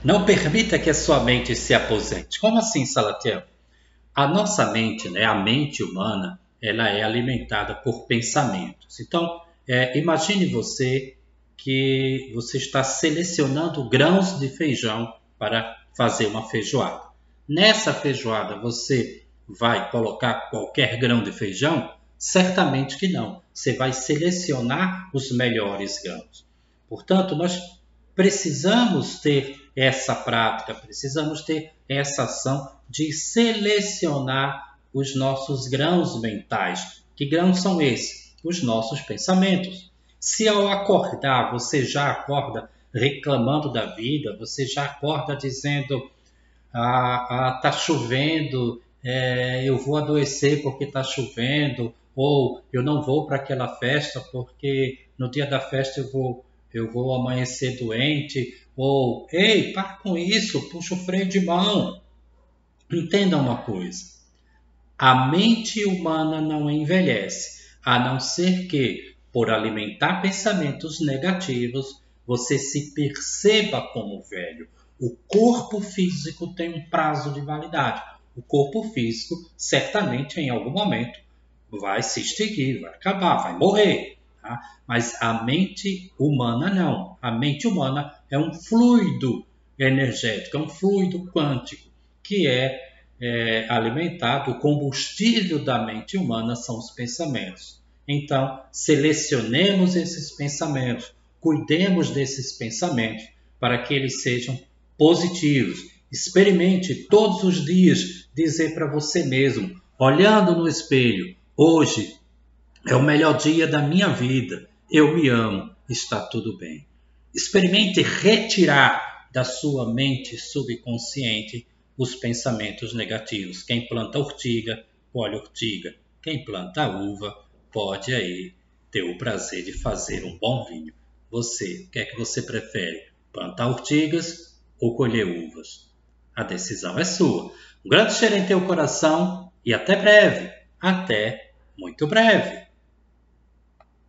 Não permita que a sua mente se aposente. Como assim, Salatiel? A nossa mente, né, a mente humana, ela é alimentada por pensamentos. Então, imagine você que você está selecionando grãos de feijão para fazer uma feijoada. Nessa feijoada, você vai colocar qualquer grão de feijão? Certamente que não. Você vai selecionar os melhores grãos. Portanto, nós precisamos ter essa prática, precisamos ter essa ação de selecionar os nossos grãos mentais. Que grãos são esses? Os nossos pensamentos. Se ao acordar você já acorda reclamando da vida, você já acorda dizendo tá chovendo, eu vou adoecer porque está chovendo, ou eu não vou para aquela festa porque no dia da festa eu vou amanhecer doente, ou ei, para com isso, puxa o freio de mão. Entenda uma coisa, a mente humana não envelhece, a não ser que, por alimentar pensamentos negativos, você se perceba como velho. O corpo físico tem um prazo de validade. O corpo físico, certamente, em algum momento, vai se extinguir, vai acabar, vai morrer. Tá? Mas a mente humana não. A mente humana é um fluido energético, é um fluido quântico, que alimentado, o combustível da mente humana são os pensamentos. Então, selecionemos esses pensamentos, cuidemos desses pensamentos para que eles sejam positivos. Experimente todos os dias dizer para você mesmo, olhando no espelho, hoje é o melhor dia da minha vida, eu me amo, está tudo bem. Experimente retirar da sua mente subconsciente os pensamentos negativos. Quem planta ortiga, colhe ortiga. Quem planta uva, pode aí ter o prazer de fazer um bom vinho. Você, o que é que você prefere? Plantar ortigas ou colher uvas? A decisão é sua. Um grande cheiro em teu coração e até breve. Até muito breve.